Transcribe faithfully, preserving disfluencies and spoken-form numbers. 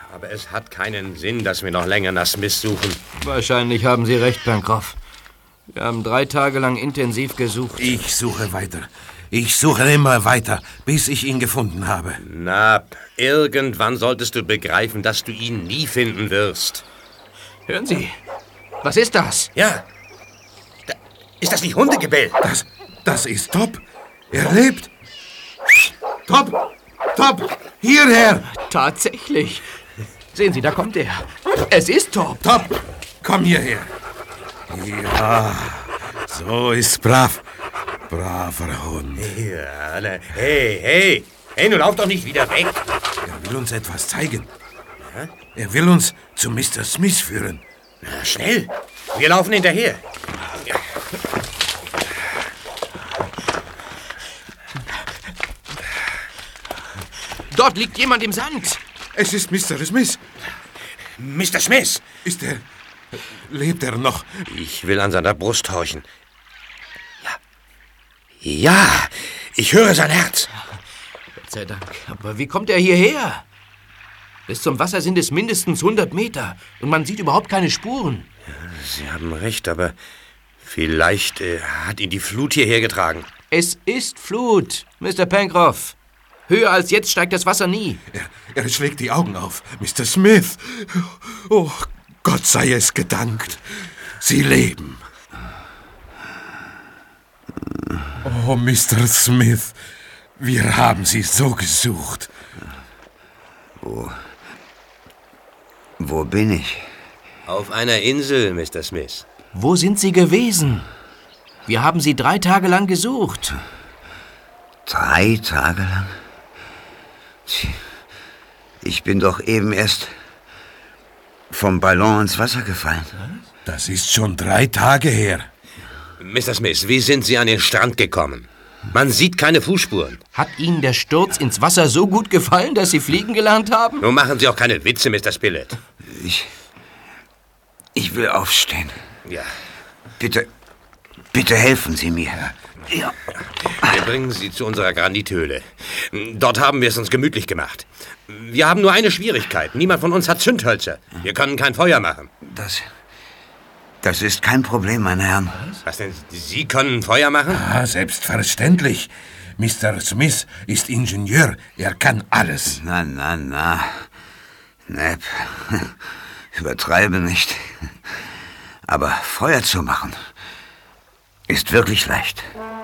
Aber es hat keinen Sinn, dass wir noch länger nach Smith suchen. Wahrscheinlich haben Sie recht, Pencroff. Wir haben drei Tage lang intensiv gesucht. Ich suche weiter. Ich suche immer weiter, bis ich ihn gefunden habe. Na, irgendwann solltest du begreifen, dass du ihn nie finden wirst. Hören Sie, was ist das? Ja, da, ist das nicht Hundegebell? Das, das ist Top. Er lebt. Top, Top, hierher. Tatsächlich. Sehen Sie, da kommt er. Es ist Top. Top, komm hierher. Ja, so ist brav. Braver Hund. Ja, na, hey, hey. Hey, nun lauf doch nicht wieder weg. Er will uns etwas zeigen. Ja? Er will uns zu Mister Smith führen. Na, schnell. Wir laufen hinterher. Ja. Dort liegt jemand im Sand. Es ist Mister Smith. Mister Smith. Ist er... Lebt er noch? Ich will an seiner Brust horchen. Ja. Ja, ich höre sein Herz. Gott sei Dank. Aber wie kommt er hierher? Bis zum Wasser sind es mindestens hundert Meter. Und man sieht überhaupt keine Spuren. Ja, Sie haben recht, aber vielleicht äh, hat ihn die Flut hierher getragen. Es ist Flut, Mister Pencroff. Höher als jetzt steigt das Wasser nie. Er, er schlägt die Augen auf. Mister Smith. Oh, Gott sei es gedankt. Sie leben. Oh, Mister Smith. Wir haben Sie so gesucht. Wo... Wo bin ich? Auf einer Insel, Mister Smith. Wo sind Sie gewesen? Wir haben Sie drei Tage lang gesucht. Drei Tage lang? Ich bin doch eben erst vom Ballon ins Wasser gefallen. Das ist schon drei Tage her. Mister Smith, wie sind Sie an den Strand gekommen? Man sieht keine Fußspuren. Hat Ihnen der Sturz ins Wasser so gut gefallen, dass Sie fliegen gelernt haben? Nun machen Sie auch keine Witze, Mister Spilett. Ich... Ich will aufstehen. Ja. Bitte... Bitte helfen Sie mir. Ja. Wir bringen Sie zu unserer Granithöhle. Dort haben wir es uns gemütlich gemacht. Wir haben nur eine Schwierigkeit. Niemand von uns hat Zündhölzer. Wir können kein Feuer machen. Das... Das ist kein Problem, meine Herren. Was denn? Sie können Feuer machen? Ah, selbstverständlich. Mister Smith ist Ingenieur. Er kann alles. Na, na, na. Neb, übertreibe nicht. Aber Feuer zu machen ist wirklich leicht.